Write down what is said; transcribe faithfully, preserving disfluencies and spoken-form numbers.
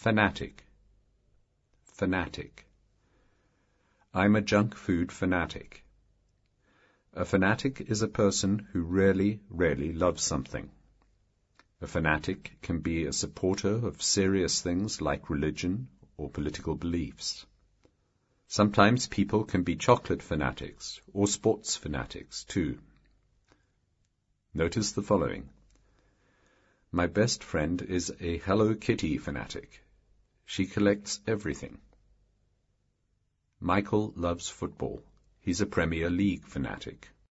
Fanatic. Fanatic. I'm a junk food fanatic. A fanatic is a person who really, really loves something. A fanatic can be a supporter of serious things like religion or political beliefs. Sometimes people can be chocolate fanatics or sports fanatics too. Notice the following. My best friend is a Hello Kitty fanatic. She collects everything. Michael loves football. He's a Premier League fanatic.